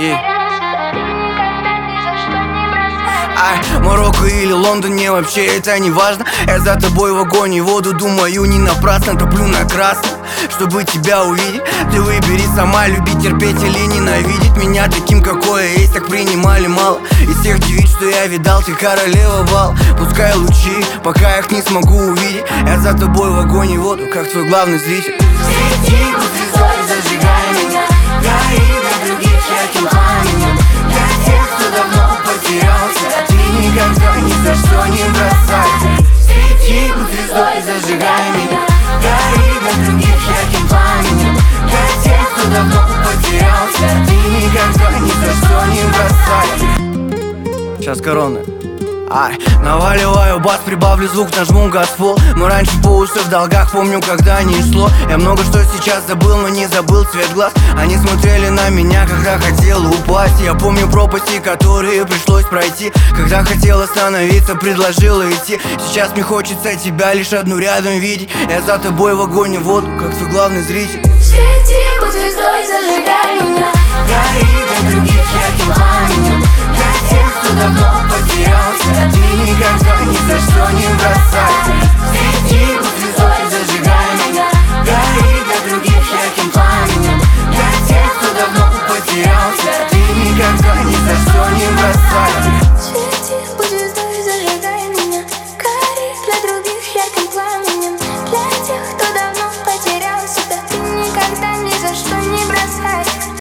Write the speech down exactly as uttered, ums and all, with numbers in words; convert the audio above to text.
А, Марокко или Лондон, мне вообще это не важно. Я за тобой в огонь и воду, думаю, не напрасно. Топлю на красном, чтобы тебя увидеть. Ты выбери сама, любить, терпеть или ненавидеть меня таким, какой я есть, так принимали мало. Из всех девиц, что я видал, ты королева бал. Пускай лучи, пока их не смогу увидеть. Я за тобой в огонь и воду, как твой главный зритель. Свети, будь звездой, зажигай меня. Гори для других ярким пламенем. Для тех, кто давно потерялся, ты никогда ни за что не бросай. Свети, будь звездой, зажигай меня. Гори для других ярким пламенем. Для тех, кто давно потерялся, ты никогда ни за что не бросай. Сейчас корона. Ай, наваливаю бас, прибавлю звук, нажму газпол. Мы раньше по уши в долгах, помню, когда не шло. Я много что сейчас забыл, но не забыл цвет глаз. Они смотрели на меня, когда хотел упасть. Я помню пропасти, которые пришлось пройти. Когда хотел остановиться, предложила идти. Сейчас мне хочется тебя лишь одну рядом видеть. Я за тобой в огонь и воду, как твой главный зритель. Свети, будь звездой, зажигай меня. Гори для других ярким пламенем. Для тех, кто давно потерялся, ты никогда ни за что не бросай. Свети, будь звездой, зажигай меня. Гори для других ярким пламенем. Для тех, кто давно потерялся, ты никогда ни за что не бросай.